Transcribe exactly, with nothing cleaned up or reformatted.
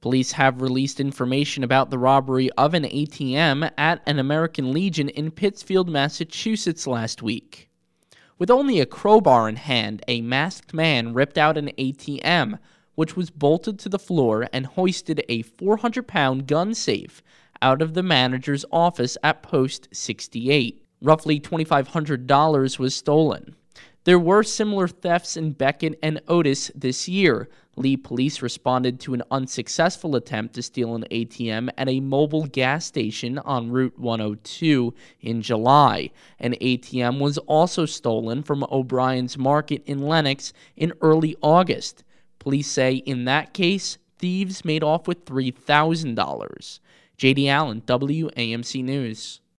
Police have released information about the robbery of an A T M at an American Legion in Pittsfield, Massachusetts last week. With only a crowbar in hand, a masked man ripped out an A T M, which was bolted to the floor, and hoisted a four hundred pound gun safe out of the manager's office at Post sixty-eight. Roughly two thousand five hundred dollars was stolen. There were similar thefts in Beckett and Otis this year. Lee police responded to an unsuccessful attempt to steal an A T M at a mobile gas station on Route one oh two in July. An A T M was also stolen from O'Brien's Market in Lenox in early August. Police say in that case, thieves made off with three thousand dollars. J D Allen, W A M C News.